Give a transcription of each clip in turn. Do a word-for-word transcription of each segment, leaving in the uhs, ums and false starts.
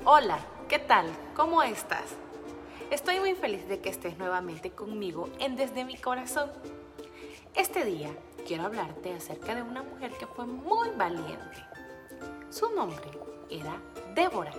Hola, ¿qué tal? ¿Cómo estás? Estoy muy feliz de que estés nuevamente conmigo en Desde mi Corazón. Este día quiero hablarte acerca de una mujer que fue muy valiente. Su nombre era Débora.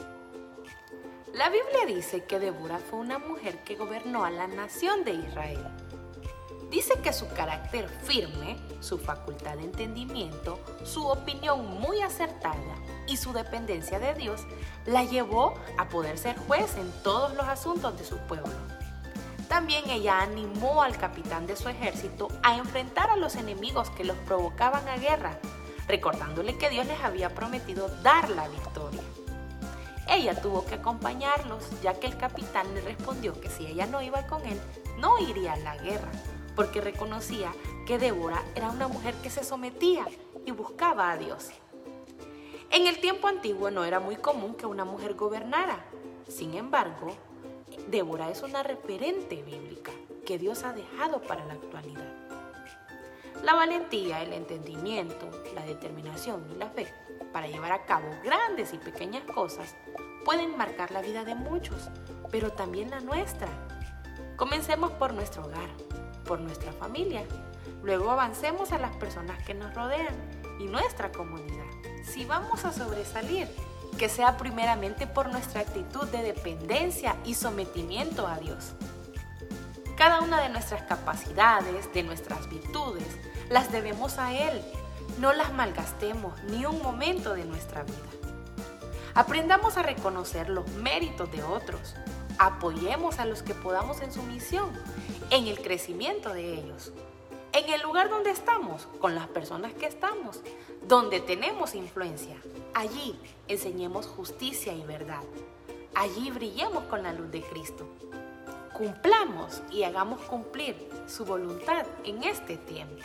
La Biblia dice que Débora fue una mujer que gobernó a la nación de Israel. Dice que su carácter firme, su facultad de entendimiento, su opinión muy acertada y su dependencia de Dios la llevó a poder ser juez en todos los asuntos de su pueblo. También ella animó al capitán de su ejército a enfrentar a los enemigos que los provocaban a guerra, recordándole que Dios les había prometido dar la victoria. Ella tuvo que acompañarlos, ya que el capitán le respondió que si ella no iba con él, no iría a la guerra, porque reconocía que Débora era una mujer que se sometía y buscaba a Dios. En el tiempo antiguo no era muy común que una mujer gobernara. Sin embargo, Débora es una referente bíblica que Dios ha dejado para la actualidad. La valentía, el entendimiento, la determinación y la fe para llevar a cabo grandes y pequeñas cosas pueden marcar la vida de muchos, pero también la nuestra. Comencemos por nuestro hogar, por nuestra familia. Luego avancemos a las personas que nos rodean y nuestra comunidad. Si vamos a sobresalir, que sea primeramente por nuestra actitud de dependencia y sometimiento a Dios. Cada una de nuestras capacidades, de nuestras virtudes, las debemos a Él. No las malgastemos ni un momento de nuestra vida. Aprendamos a reconocer los méritos de otros. Apoyemos a los que podamos en su misión, en el crecimiento de ellos. En el lugar donde estamos, con las personas que estamos, donde tenemos influencia, allí enseñemos justicia y verdad. Allí brillemos con la luz de Cristo. Cumplamos y hagamos cumplir su voluntad en este tiempo.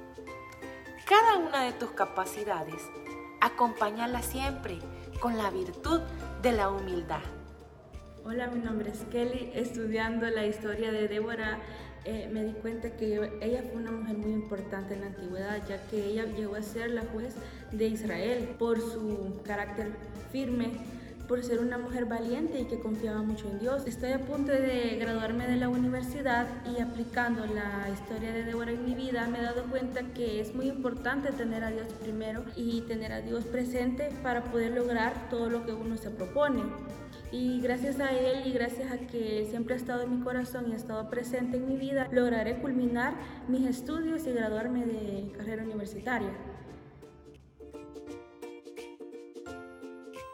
Cada una de tus capacidades, acompáñala siempre con la virtud de la humildad. Hola, mi nombre es Kelly. Estudiando la historia de Débora, eh, me di cuenta que yo- ella fue una mujer muy importante en la antigüedad, ya que ella llegó a ser la juez de Israel por su carácter firme, por ser una mujer valiente y que confiaba mucho en Dios. Estoy a punto de graduarme de la universidad y aplicando la historia de Débora en mi vida me he dado cuenta que es muy importante tener a Dios primero y tener a Dios presente para poder lograr todo lo que uno se propone. Y gracias a Él y gracias a que siempre ha estado en mi corazón y ha estado presente en mi vida, lograré culminar mis estudios y graduarme de carrera universitaria.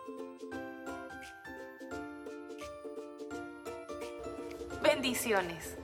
Bendiciones.